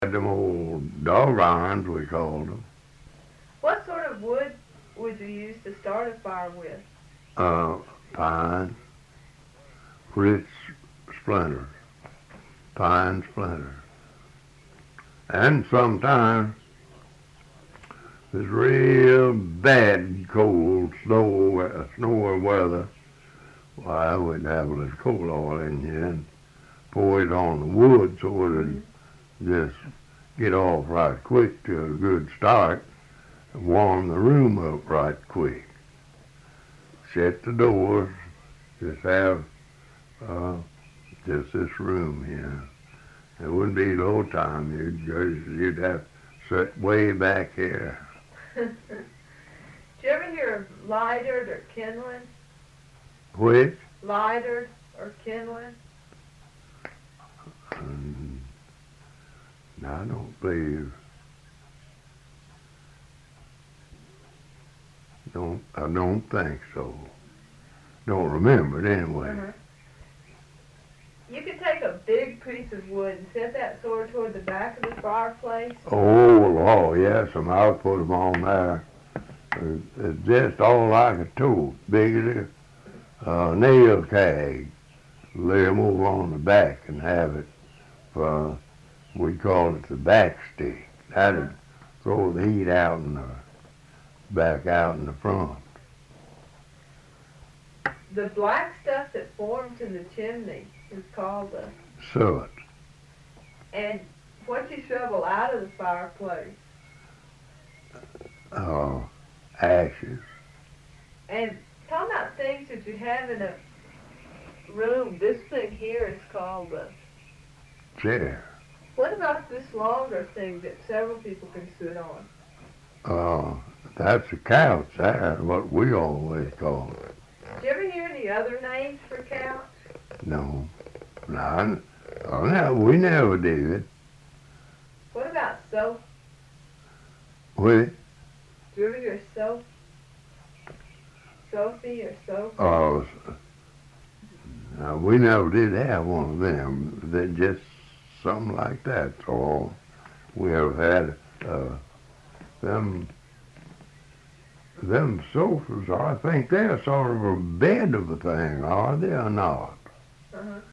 Had them old dog irons, we called them. What sort of wood would you use to start a fire with? Uh, Pine, rich splinters, pine splinters. And sometimes it's real bad cold snowy weather. Well, I wouldn't have a little coal oil in here and pour it on the wood so it'd just get off right quick to a good start and warm the room up right quick. Shut the doors, just have uh, just this room here. It wouldn't be low time. You'd have to sit way back here. Did you ever hear of lighters or kindling? Which? Lighters or kindling? I don't believe. I don't think so. Don't remember it anyway. Uh-huh. You could take a big piece of wood and set that sort of toward the back of the fireplace. Oh, yes, I'll put them on there. It's just all like a tool, big as a nail keg. Lay them over on the back and have it for, we call it the back stick. That'd throw the heat out in the back out in the front. The black stuff that forms in the chimney is called the Suet. And what you shovel out of the fireplace. Ashes. And talking about things that you have in a room, this thing here is called the Chair. What about this longer thing that several people can sit on? That's a couch. That's what we always call it. Did you ever hear any other names for couch? No. No, we never did. What about sofa? We, Did you ever hear sofa? Sophie or sofa? We never did have one of them. They're just something like that. So we ever had them sofas. I think they're sort of a bed of a thing, are they or not? Uh-huh.